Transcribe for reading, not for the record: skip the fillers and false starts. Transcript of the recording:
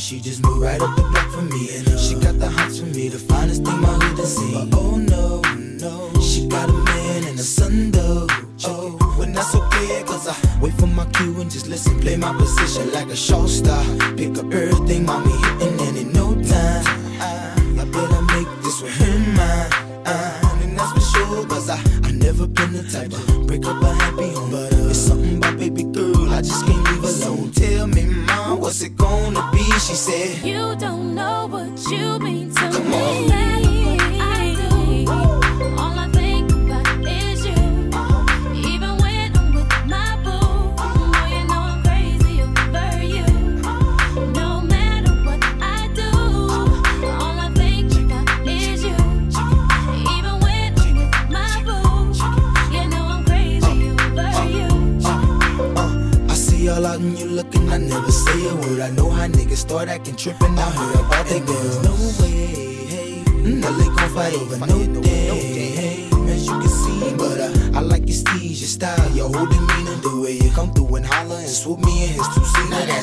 she just moved right up the block from me. And she got the hots for me, the finest thing my hood has seen. But oh no, no, she got a man and a son though. Oh, well that's okay, cause I wait for my cue and just listen, play my position like a show star. Pick up everything, mommy hitting, and in no time I better make this with him mine. And that's for sure, cause I never been the type to break up a happy home. But it's something about baby girl, I just can't leave alone. Tell me, mom, what's it gonna be? She said, you don't know what you mean to come me. on. No matter what I do, all I think about is you. Even when I'm with my boo, oh, you know I'm crazy over you. No matter what I do, all I think about is you. Even when I'm with my boo, you know I'm crazy over you. I see all out and you looking, I never say a word. I know how niggas start acting trippin'. I heard about they girls. No way, hey, no they gon' fight over no day, hey, as you can see. But I like your steez, your style, your whole demeanor, the way you come through and holler and swoop me in his two-seater.